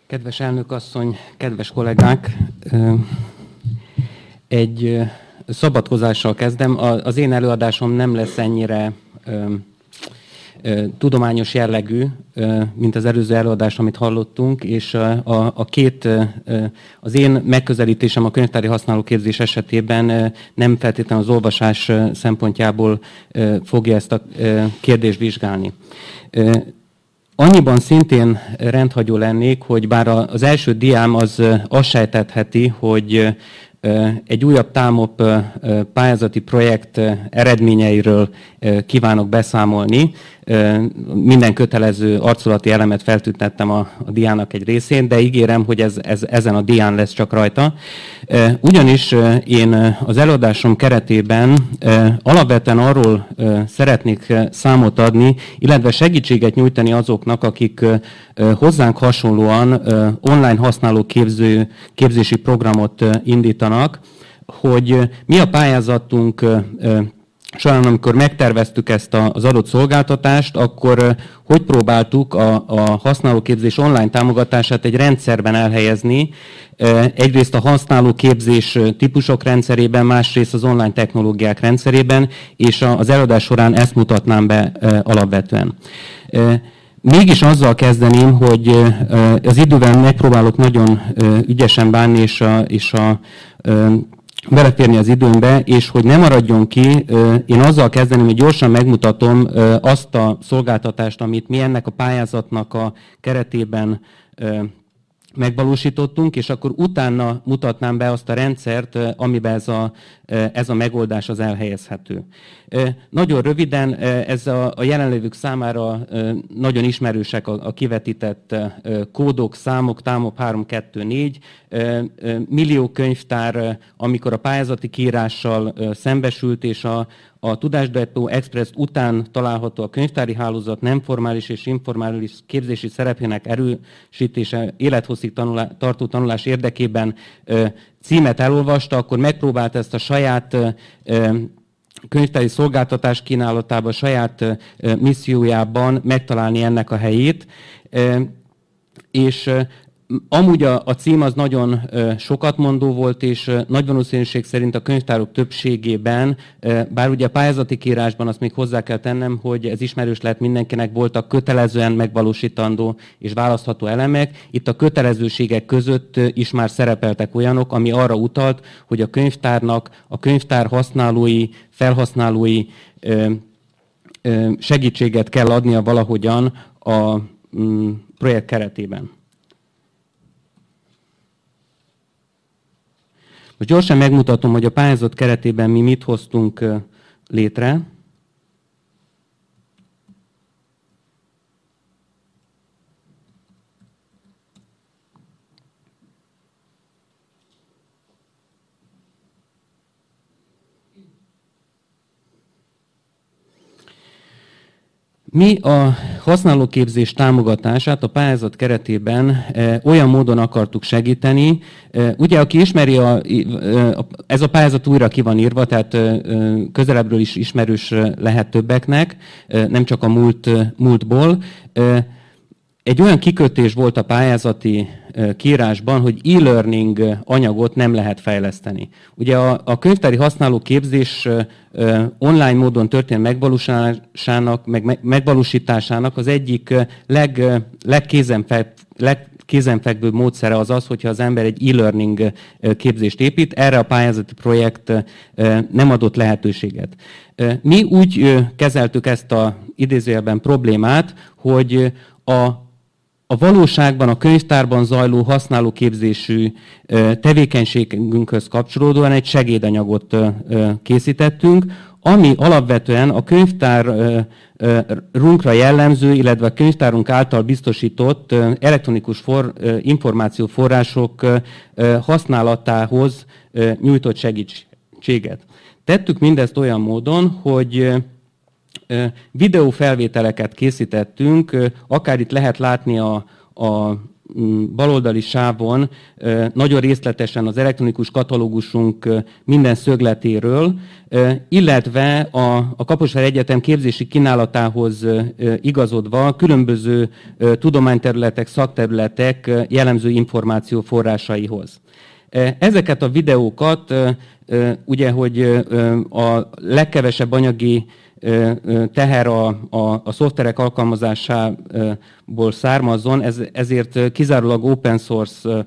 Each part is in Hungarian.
Kedves elnök asszony, kedves kollégák! Egy szabadkozással kezdem. Az én előadásom nem lesz ennyire tudományos jellegű, mint az előző előadás, amit hallottunk, és az én megközelítésem a könyvtári használóképzés esetében nem feltétlenül az olvasás szempontjából fogja ezt a kérdést vizsgálni. Annyiban szintén rendhagyó lennék, hogy bár az első diám az azt sejtetheti, hogy egy újabb TAMOP pályázati projekt eredményeiről kívánok beszámolni. Minden kötelező arculati elemet feltüntettem a diának egy részén, de ígérem, hogy ez ezen a dián lesz csak rajta. Ugyanis én az előadásom keretében alapvetően arról szeretnék számot adni, illetve segítséget nyújtani azoknak, akik hozzánk hasonlóan online használó képzési programot indítanak, hogy mi a pályázatunk során, amikor megterveztük ezt az adott szolgáltatást, akkor hogy próbáltuk a használóképzés online támogatását egy rendszerben elhelyezni, egyrészt a használóképzés típusok rendszerében, másrészt az online technológiák rendszerében, és az előadás során ezt mutatnám be alapvetően. Mégis azzal kezdeném, hogy az idővel megpróbálok nagyon ügyesen bánni, és beleférni az időmbe, és hogy ne maradjon ki, én azzal kezdeném, hogy gyorsan megmutatom azt a szolgáltatást, amit mi ennek a pályázatnak a keretében megvalósítottunk, és akkor utána mutatnám be azt a rendszert, amiben ez a megoldás az elhelyezhető. Nagyon röviden, ez a jelenlévők számára nagyon ismerősek a kivetített kódok, számok, TAMOP 324, millió könyvtár, amikor a pályázati kiírással szembesült, és a Tudásdepó Express után található a könyvtári hálózat nem formális és informális képzési szerepének erősítése élethosszig tartó tanulás érdekében címet elolvasta, akkor megpróbált ezt a saját könyvtári szolgáltatás kínálatában, saját missziójában megtalálni ennek a helyét. És amúgy a cím az nagyon sokatmondó volt, és nagy valószínűség szerint a könyvtárok többségében, bár ugye a pályázati kiírásban azt még hozzá kell tennem, hogy ez ismerős lehet mindenkinek, voltak kötelezően megvalósítandó és választható elemek. Itt a kötelezőségek között is már szerepeltek olyanok, ami arra utalt, hogy a könyvtárnak, a könyvtár használói, felhasználói segítséget kell adnia valahogyan a projekt keretében. Most gyorsan megmutatom, hogy a pályázat keretében mi mit hoztunk létre. Mi a használóképzés támogatását a pályázat keretében olyan módon akartuk segíteni. Ugye, aki ismeri, ez a pályázat újra ki van írva, tehát közelebbről is ismerős lehet többeknek, nem csak a múltból. Egy olyan kikötés volt a pályázati kiírásban, hogy e-learning anyagot nem lehet fejleszteni. Ugye a könyvtári használóképzés online módon történő megvalósításának az egyik legkézenfekvőbb módszere az, hogyha az ember egy e-learning képzést épít. Erre a pályázati projekt nem adott lehetőséget. Mi úgy kezeltük ezt a idézőjelben problémát, hogy a valóságban, a könyvtárban zajló használóképzésű tevékenységünkhöz kapcsolódóan egy segédanyagot készítettünk, ami alapvetően a könyvtárunkra jellemző, illetve a könyvtárunk által biztosított elektronikus információforrások használatához nyújtott segítséget. Tettük mindezt olyan módon, hogy videófelvételeket készítettünk, akár itt lehet látni baloldali sávon nagyon részletesen az elektronikus katalógusunk minden szögletéről, illetve a Kaposvár Egyetem képzési kínálatához igazodva különböző tudományterületek, szakterületek jellemző információforrásaihoz. Ezeket a videókat ugye, hogy a legkevesebb anyagi teher a szoftverek alkalmazásából származzon, ezért kizárólag open source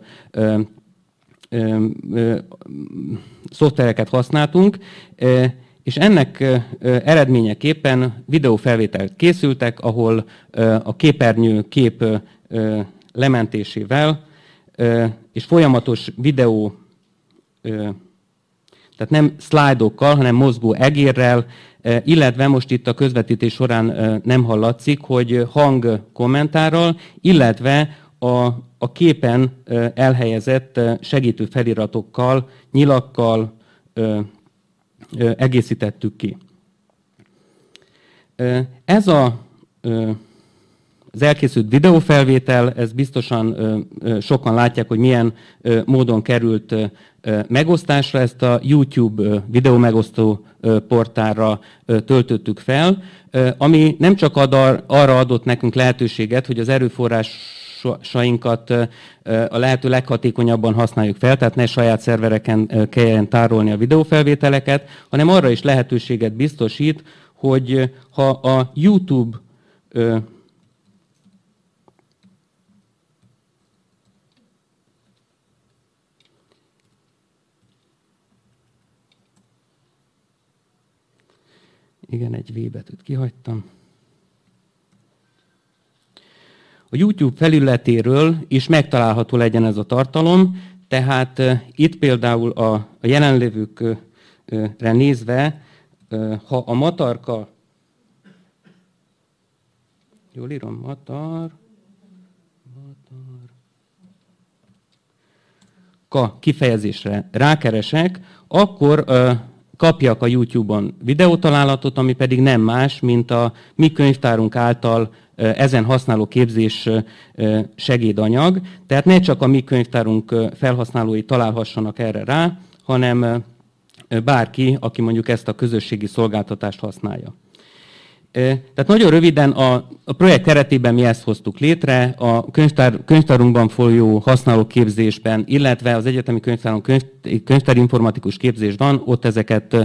szoftvereket használtunk, és ennek eredményeképpen videófelvételek készültek, ahol a képernyő kép lementésével és folyamatos videó, tehát nem szlájdokkal, hanem mozgó egérrel, illetve most itt a közvetítés során nem hallatszik, hogy hang kommentárral, illetve a képen elhelyezett segítő feliratokkal, nyilakkal egészítettük ki. Ez az elkészült videófelvétel, ez biztosan sokan látják, hogy milyen módon került megosztásra. Ezt a YouTube videó megosztó portálra töltöttük fel, ami nem csak arra adott nekünk lehetőséget, hogy az erőforrásainkat a lehető leghatékonyabban használjuk fel, tehát ne saját szervereken kelljen tárolni a videófelvételeket, hanem arra is lehetőséget biztosít, hogy ha a YouTube igen, egy V betűt kihagytam. A YouTube felületéről is megtalálható legyen ez a tartalom, tehát itt például a jelenlévőkre nézve, ha a matarka, jól írom, matarka kifejezésre rákeresek, akkor kapjak a YouTube-on videótalálatot, ami pedig nem más, mint a mi könyvtárunk által ezen használó képzés segédanyag. Tehát ne csak a mi könyvtárunk felhasználói találhassanak erre rá, hanem bárki, aki mondjuk ezt a közösségi szolgáltatást használja. Tehát nagyon röviden a projekt keretében mi ezt hoztuk létre, a könyvtárunkban folyó használóképzésben, illetve az egyetemi könyvtáron könyvtárinformatikus képzés van, ott ezeket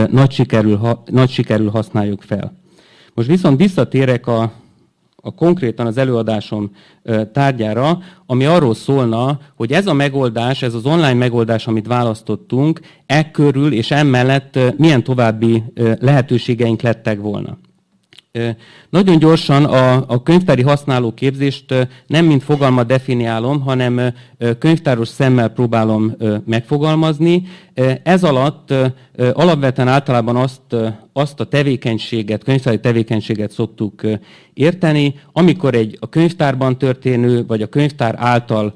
nagy sikerül használjuk fel. Most viszont visszatérek a konkrétan az előadásom tárgyára, ami arról szólna, hogy ez a megoldás, ez az online megoldás, amit választottunk, ekkörül és emellett milyen további lehetőségeink lettek volna. Nagyon gyorsan a könyvtári használóképzést nem mint fogalmat definiálom, hanem könyvtáros szemmel próbálom megfogalmazni. Ez alatt alapvetően általában azt a tevékenységet, könyvtári tevékenységet szoktuk érteni, amikor a könyvtárban történő, vagy a könyvtár által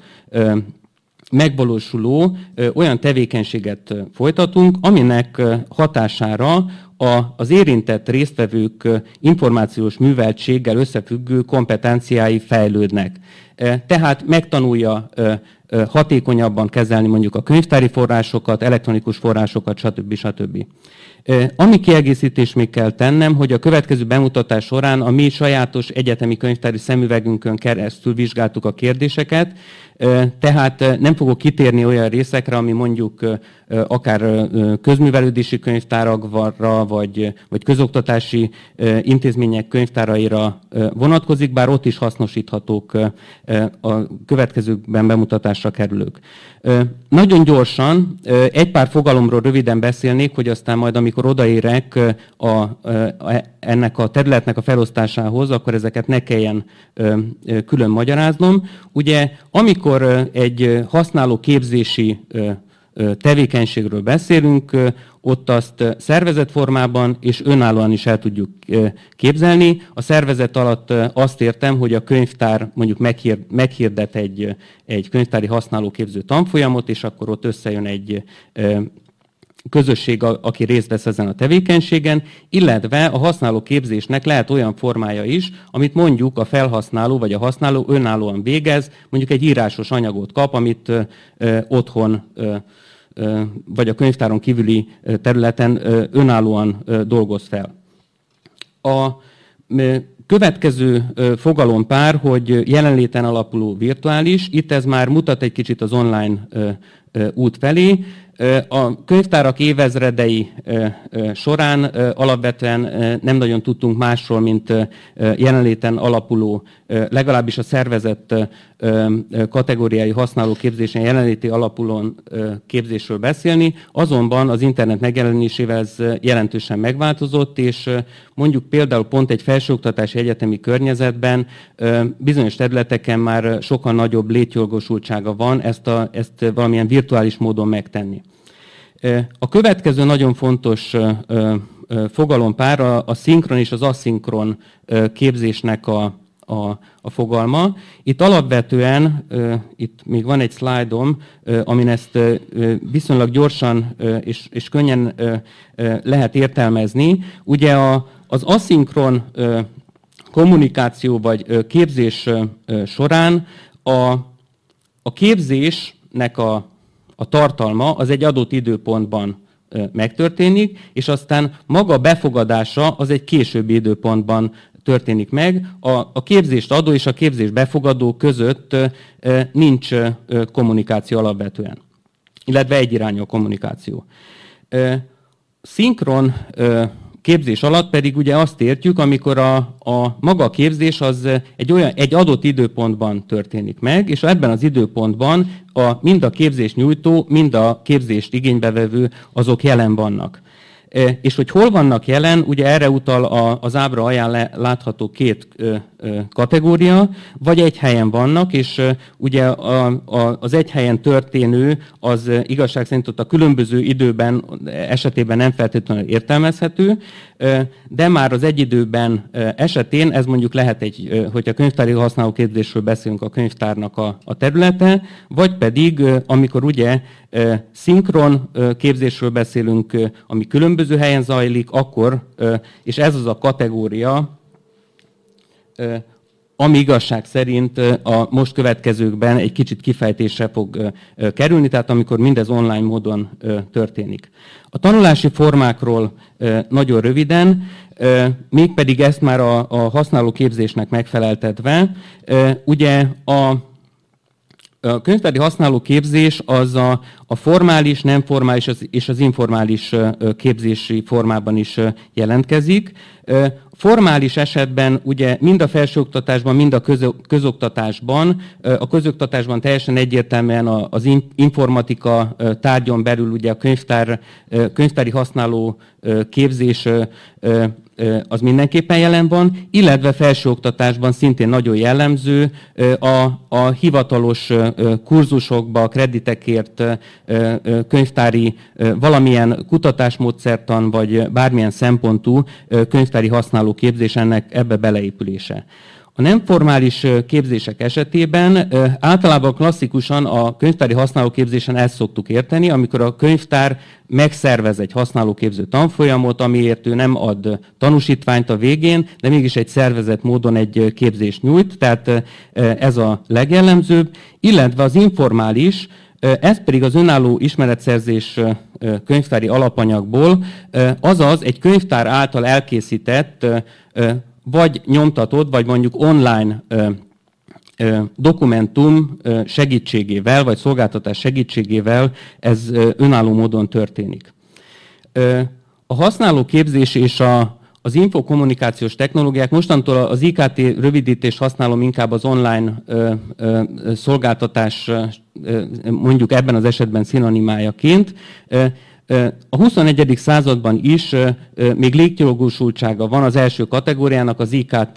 megvalósuló olyan tevékenységet folytatunk, aminek hatására az érintett résztvevők információs műveltséggel összefüggő kompetenciái fejlődnek. Tehát megtanulja hatékonyabban kezelni mondjuk a könyvtári forrásokat, elektronikus forrásokat, stb. Ami kiegészítés még kell tennem, hogy a következő bemutatás során a mi sajátos egyetemi könyvtári szemüvegünkön keresztül vizsgáltuk a kérdéseket, tehát nem fogok kitérni olyan részekre, ami mondjuk akár közművelődési könyvtárakra, vagy közoktatási intézmények könyvtáraira vonatkozik, bár ott is hasznosíthatók a következőkben bemutatásra kerülők. Nagyon gyorsan egy pár fogalomról röviden beszélnék, hogy aztán majd, amikor odaérek ennek a területnek a felosztásához, akkor ezeket ne kelljen külön magyaráznom. Ugye, amikor egy használó képzési tevékenységről beszélünk, ott azt szervezett formában és önállóan is el tudjuk képzelni. A szervezet alatt azt értem, hogy a könyvtár mondjuk meghirdet egy könyvtári használóképző tanfolyamot, és akkor ott összejön közösség, aki részt vesz ezen a tevékenységen, illetve a használóképzésnek lehet olyan formája is, amit mondjuk a felhasználó vagy a használó önállóan végez, mondjuk egy írásos anyagot kap, amit otthon vagy a könyvtáron kívüli területen önállóan dolgoz fel. A következő fogalompár, hogy jelenléten alapuló virtuális, itt ez már mutat egy kicsit az online út felé. A könyvtárak évezredei során alapvetően nem nagyon tudtunk másról, mint jelenléten alapuló, legalábbis a szervezett kategóriái használóképzésen jelenléti alapulón képzésről beszélni, azonban az internet megjelenésével ez jelentősen megváltozott, és mondjuk például pont egy felsőoktatási egyetemi környezetben bizonyos területeken már sokkal nagyobb létjogosultsága van ezt valamilyen virtuális módon megtenni. A következő nagyon fontos fogalompár a szinkron és az aszinkron képzésnek a fogalma. Itt alapvetően, itt még van egy szlájdom, amin ezt viszonylag gyorsan és könnyen lehet értelmezni. Ugye az aszinkron kommunikáció vagy képzés során a képzésnek a tartalma az egy adott időpontban megtörténik, és aztán maga befogadása az egy későbbi időpontban történik meg. A képzést adó és a képzést befogadó között nincs kommunikáció alapvetően, illetve egyirányú a kommunikáció. Szinkron képzés alatt pedig ugye azt értjük, amikor a maga a képzés az egy adott időpontban történik meg, és ebben az időpontban mind a képzést nyújtó, mind a képzést igénybevevő azok jelen vannak. És hogy hol vannak jelen, ugye erre utal az ábra alján látható két kategória, vagy egy helyen vannak, és ugye az egy helyen történő az igazság szerint ott a különböző időben esetében nem feltétlenül értelmezhető, de már az egy időben esetén ez mondjuk lehet hogyha könyvtári használóképzésről beszélünk, a könyvtárnak a területe, vagy pedig amikor ugye szinkron képzésről beszélünk, ami különböző helyen zajlik, akkor, és ez az a kategória, ami igazság szerint a most következőkben egy kicsit kifejtésre fog kerülni, tehát amikor mindez online módon történik. A tanulási formákról nagyon röviden, mégpedig ezt már a használóképzésnek megfeleltetve, ugye a könyvtári használóképzés az a formális, nem formális és az informális képzési formában is jelentkezik. Formális esetben ugye mind a felsőoktatásban, mind a közoktatásban, a közoktatásban teljesen egyértelműen az informatika tárgyon belül ugye a könyvtári használó képzés az mindenképpen jelen van, illetve felsőoktatásban szintén nagyon jellemző a hivatalos kurzusokba, kreditekért könyvtári valamilyen kutatásmódszertan vagy bármilyen szempontú könyvtári használó képzés ebbe beleépülése. A nem formális képzések esetében általában klasszikusan a könyvtári használóképzésen ezt szoktuk érteni, amikor a könyvtár megszervez egy használóképző tanfolyamot, amiért ő nem ad tanúsítványt a végén, de mégis egy szervezett módon egy képzést nyújt, tehát ez a legjellemzőbb, illetve az informális, ez pedig az önálló ismeretszerzés könyvtári alapanyagból, azaz egy könyvtár által elkészített vagy nyomtatott, vagy mondjuk online dokumentum segítségével, vagy szolgáltatás segítségével ez önálló módon történik. A használóképzés és az infokommunikációs technológiák, mostantól az IKT rövidítést használom inkább az online szolgáltatás, mondjuk ebben az esetben szinonimájaként. A 21. században is még létjogosultsága van az első kategóriának, az IKT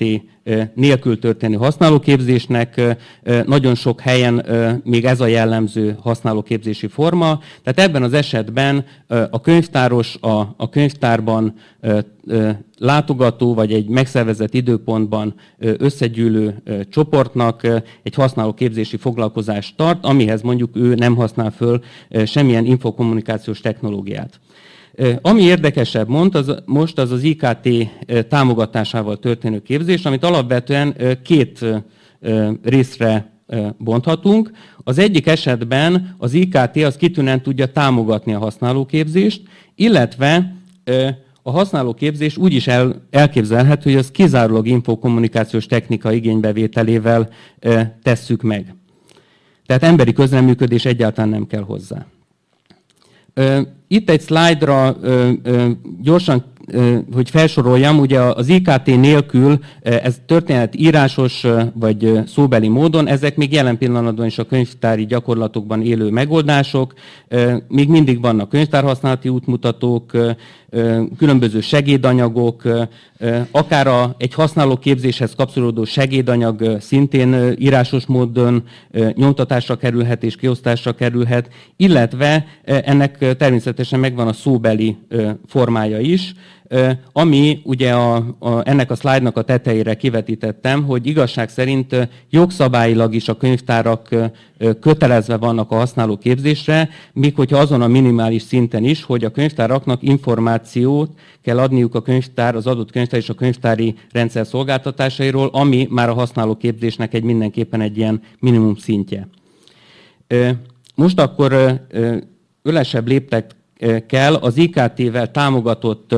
nélkül történő használóképzésnek. Nagyon sok helyen még ez a jellemző használóképzési forma. Tehát ebben az esetben a könyvtáros a könyvtárban látogató vagy egy megszervezett időpontban összegyűlő csoportnak egy használóképzési foglalkozást tart, amihez mondjuk ő nem használ föl semmilyen infokommunikációs technológiát. Ami érdekesebb most az IKT támogatásával történő képzés, amit alapvetően két részre bonthatunk. Az egyik esetben az IKT az kitűnően tudja támogatni a használóképzést, illetve a használóképzés úgy is elképzelhető, hogy az kizárólag infokommunikációs technika igénybevételével tesszük meg. Tehát emberi közreműködés egyáltalán nem kell hozzá. Itt egy szlájdra gyorsan, hogy felsoroljam, ugye az IKT nélkül ez történet írásos vagy szóbeli módon, ezek még jelen pillanatban is a könyvtári gyakorlatokban élő megoldások, még mindig vannak könyvtárhasználati útmutatók, különböző segédanyagok, akár egy használóképzéshez kapcsolódó segédanyag szintén írásos módon nyomtatásra kerülhet és kiosztásra kerülhet, illetve ennek természetesen megvan a szóbeli formája is, ami ugye ennek a szlájdnak a tetejére kivetítettem, hogy igazság szerint jogszabályilag is a könyvtárak kötelezve vannak a használóképzésre, míg hogyha azon a minimális szinten is, hogy a könyvtáraknak információt kell adniuk az adott könyvtár és a könyvtári rendszer szolgáltatásairól, ami már a használóképzésnek mindenképpen egy ilyen minimum szintje. Most akkor ölesebb léptekkel az IKT-vel támogatott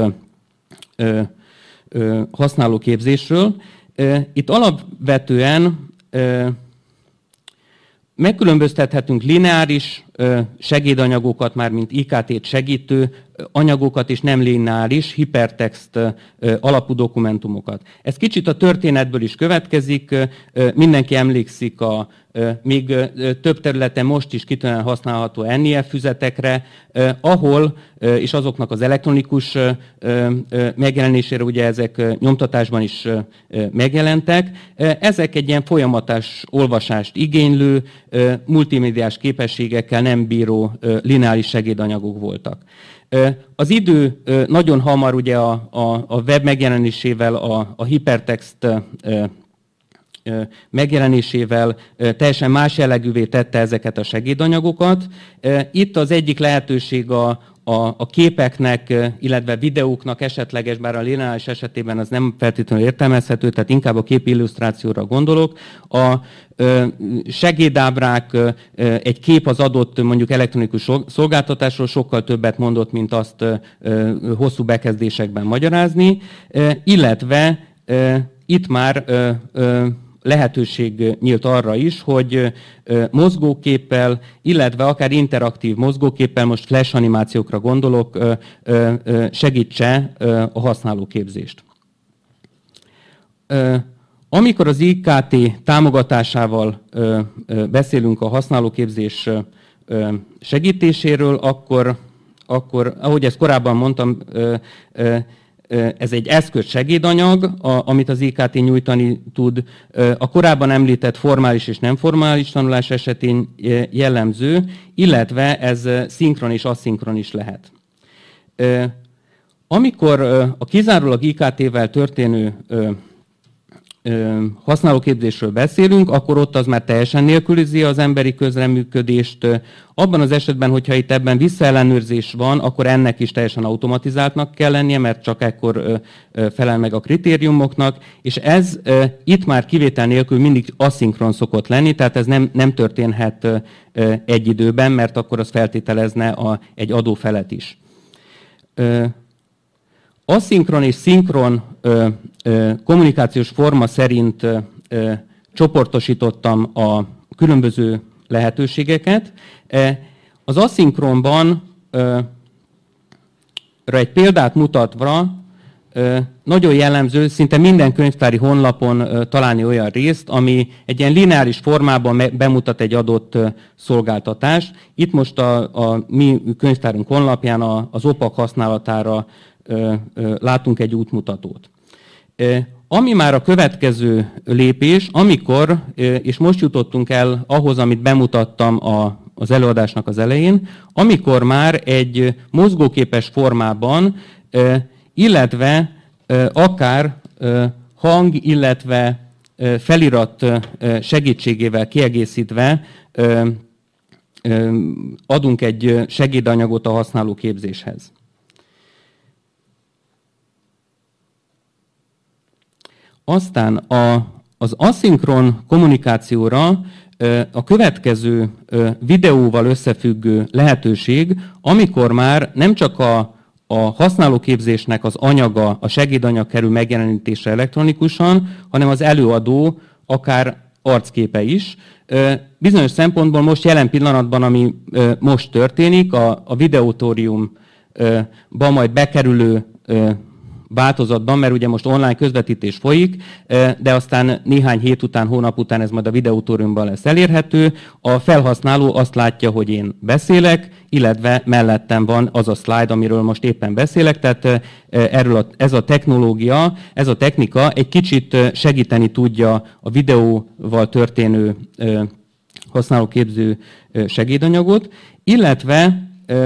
használóképzésről. Itt alapvetően megkülönböztethetünk lineáris segédanyagokat, mármint IKT-t segítő anyagokat, és nem lineáris, hipertext alapú dokumentumokat. Ez kicsit a történetből is következik, mindenki emlékszik még több területen most is kitűnően használható NIF füzetekre, ahol, és azoknak az elektronikus megjelenésére ugye ezek nyomtatásban is megjelentek. Ezek egy ilyen folyamatos olvasást igénylő, multimédiás képességekkel nem bíró lineáris segédanyagok voltak. Az idő nagyon hamar ugye a web megjelenésével, a hipertext megjelenésével teljesen más jellegűvé tette ezeket a segédanyagokat. Itt az egyik lehetőség a képeknek, illetve videóknak esetleges, bár a lineáris esetében az nem feltétlenül értelmezhető, tehát inkább a képi illusztrációra gondolok. A segédábrák, egy kép az adott mondjuk elektronikus szolgáltatásról sokkal többet mondott, mint azt hosszú bekezdésekben magyarázni, illetve itt már lehetőség nyílt arra is, hogy mozgóképpel, illetve akár interaktív mozgóképpel, most flash animációkra gondolok, segítse a használóképzést. Amikor az IKT támogatásával beszélünk a használóképzés segítéséről, akkor ahogy ezt korábban mondtam, ez egy eszköz segédanyag, amit az IKT nyújtani tud. A korábban említett formális és nem formális tanulás esetén jellemző, illetve ez szinkron és aszinkron is lehet. Amikor a kizárólag IKT-vel történő használóképzésről beszélünk, akkor ott az már teljesen nélkülizi az emberi közreműködést. Abban az esetben, hogyha itt ebben visszaellenőrzés van, akkor ennek is teljesen automatizáltnak kell lennie, mert csak ekkor felel meg a kritériumoknak, és ez itt már kivétel nélkül mindig aszinkron szokott lenni, tehát ez nem történhet egy időben, mert akkor az feltételezne egy adófelet is. Aszinkron és szinkron kommunikációs forma szerint csoportosítottam a különböző lehetőségeket. Az aszinkronban egy példát mutatva nagyon jellemző, szinte minden könyvtári honlapon találni olyan részt, ami egy ilyen lineáris formában bemutat egy adott szolgáltatást. Itt most a mi könyvtárunk honlapján az OPAC használatára látunk egy útmutatót. Ami már a következő lépés, amikor, és most jutottunk el ahhoz, amit bemutattam az előadásnak az elején, amikor már egy mozgóképes formában, illetve akár hang, illetve felirat segítségével kiegészítve adunk egy segédanyagot a használóképzéshez. Aztán az aszinkron kommunikációra a következő videóval összefüggő lehetőség, amikor már nem csak a használóképzésnek az anyaga, a segédanyag kerül megjelenítésre elektronikusan, hanem az előadó akár arcképe is. Bizonyos szempontból most jelen pillanatban, ami most történik, a videótóriumban majd bekerülő változatban, mert ugye most online közvetítés folyik, de aztán néhány hét után, hónap után ez majd a videótóriumban lesz elérhető. A felhasználó azt látja, hogy én beszélek, illetve mellettem van az a slide, amiről most éppen beszélek, tehát ez a technológia, ez a technika egy kicsit segíteni tudja a videóval történő használóképző segédanyagot, illetve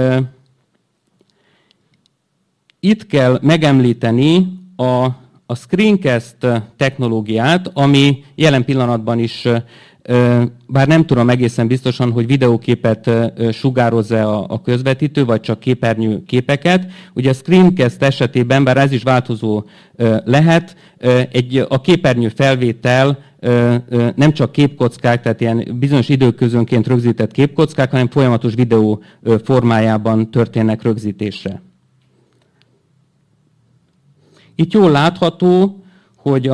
itt kell megemlíteni a Screencast technológiát, ami jelen pillanatban is, bár nem tudom egészen biztosan, hogy videóképet sugároz-e a közvetítő, vagy csak képernyő képeket. Ugye a Screencast esetében, bár ez is változó lehet, a képernyő felvétel nem csak képkockák, tehát ilyen bizonyos időközönként rögzített képkockák, hanem folyamatos videó formájában történnek rögzítésre. Itt jól látható, hogy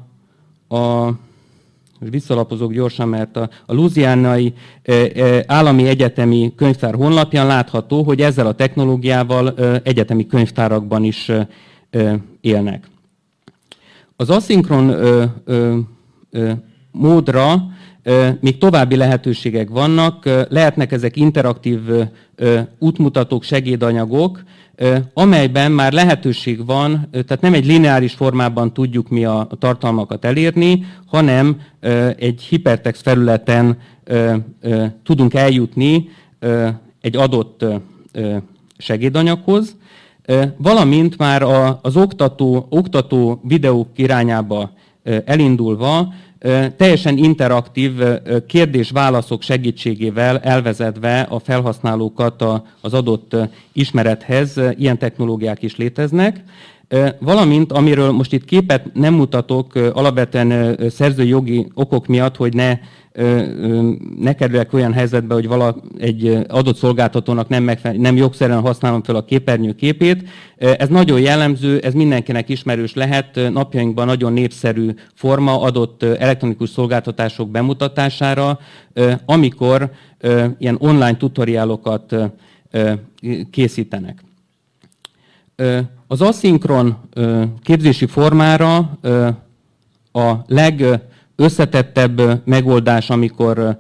most visszalapozok gyorsan, mert a Louisianai Állami Egyetemi Könyvtár honlapján látható, hogy ezzel a technológiával egyetemi könyvtárakban is élnek. Az aszinkron módra még további lehetőségek vannak, lehetnek ezek interaktív útmutatók, segédanyagok, amelyben már lehetőség van, tehát nem egy lineáris formában tudjuk mi a tartalmakat elérni, hanem egy hipertext felületen tudunk eljutni egy adott segédanyaghoz, valamint már az oktató videók irányába elindulva teljesen interaktív kérdés-válaszok segítségével elvezetve a felhasználókat az adott ismerethez, ilyen technológiák is léteznek. Valamint, amiről most itt képet nem mutatok, alapvetően szerzői jogi okok miatt, hogy ne kerüljek olyan helyzetbe, hogy egy adott szolgáltatónak nem jogszerűen használom fel a képernyő képét. Ez nagyon jellemző, ez mindenkinek ismerős lehet, napjainkban nagyon népszerű forma adott elektronikus szolgáltatások bemutatására, amikor ilyen online tutoriálokat készítenek. Az aszinkron képzési formára a legösszetettebb megoldás, amikor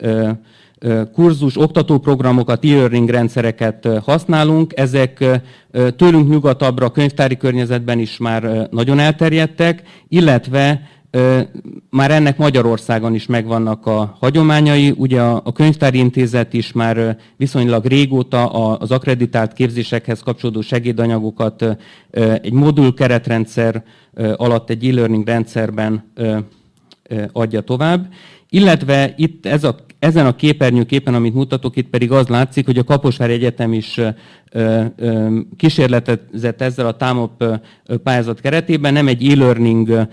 kurzus, oktatóprogramokat, e-learning rendszereket használunk. Ezek tőlünk nyugatabbra, könyvtári környezetben is már nagyon elterjedtek, illetve már ennek Magyarországon is megvannak a hagyományai. Ugye a Könyvtári Intézet is már viszonylag régóta az akkreditált képzésekhez kapcsolódó segédanyagokat egy modul keretrendszer alatt egy e-learning rendszerben adja tovább. Illetve itt ezen a képernyőképen, amit mutatok, itt pedig az látszik, hogy a Kaposvári Egyetem is kísérletezett ezzel a TAMOP pályázat keretében. Nem egy e-learning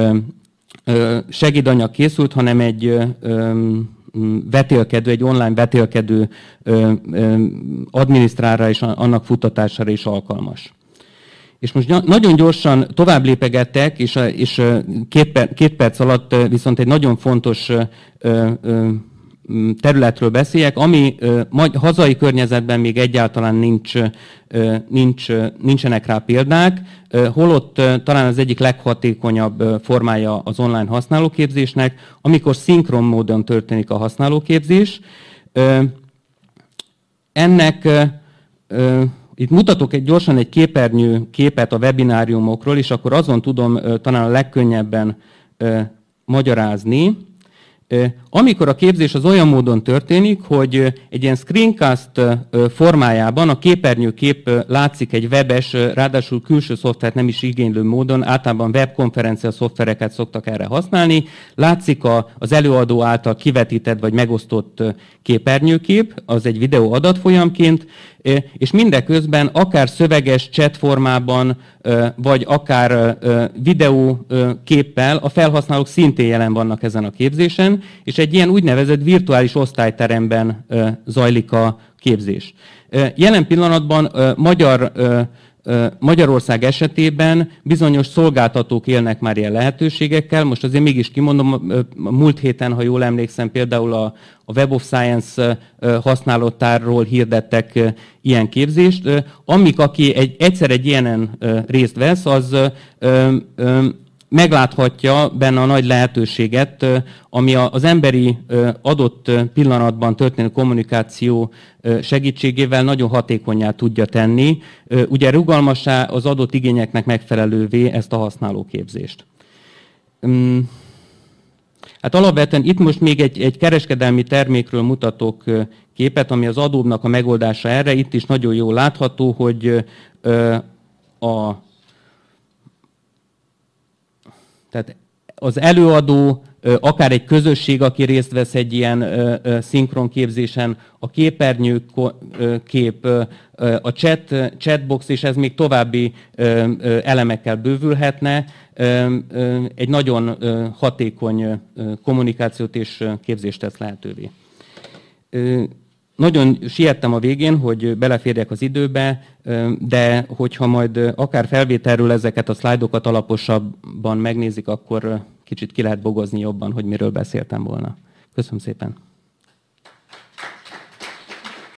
segédanyag készült, hanem egy vetélkedő, egy online vetélkedő adminisztrálára és annak futtatására is alkalmas. És most nagyon gyorsan tovább lépegettek, és két perc alatt viszont egy nagyon fontos területről beszéljek, ami hazai környezetben még egyáltalán nincsenek rá példák, holott talán az egyik leghatékonyabb formája az online használóképzésnek, amikor szinkron módon történik a használóképzés. Ennek Itt mutatok gyorsan egy képernyő képet a webináriumokról, és akkor azon tudom talán a legkönnyebben magyarázni. Amikor a képzés az olyan módon történik, hogy egy ilyen screencast formájában a képernyőkép látszik egy webes, ráadásul külső szoftvert nem is igénylő módon, általában webkonferencia szoftvereket szoktak erre használni, látszik az előadó által kivetített vagy megosztott képernyőkép, az egy videó adatfolyamként, és mindeközben akár szöveges chat formában, vagy akár videóképpel a felhasználók szintén jelen vannak ezen a képzésen, és egy ilyen úgynevezett virtuális osztályteremben zajlik a képzés. Jelen pillanatban Magyarország esetében bizonyos szolgáltatók élnek már ilyen lehetőségekkel. Most azért mégis kimondom, múlt héten, ha jól emlékszem, például a Web of Science használatáról hirdettek ilyen képzést. Aki egyszer egy ilyenen részt vesz, az megláthatja benne a nagy lehetőséget, ami az emberi adott pillanatban történő kommunikáció segítségével nagyon hatékonnyá tudja tenni, ugye rugalmassá, az adott igényeknek megfelelővé ezt a használóképzést. Hát alapvetően itt most még egy kereskedelmi termékről mutatok képet, ami az Adobe-nak a megoldása erre. Itt is nagyon jól látható, hogy tehát az előadó, akár egy közösség, aki részt vesz egy ilyen szinkronképzésen, a képernyőkép, a chatbox, és ez még további elemekkel bővülhetne, egy nagyon hatékony kommunikációt és képzést tesz lehetővé. Nagyon siettem a végén, hogy beleférjek az időbe, de hogyha majd akár felvételről ezeket a szlájdokat alaposabban megnézik, akkor kicsit ki lehet bogozni jobban, hogy miről beszéltem volna. Köszönöm szépen!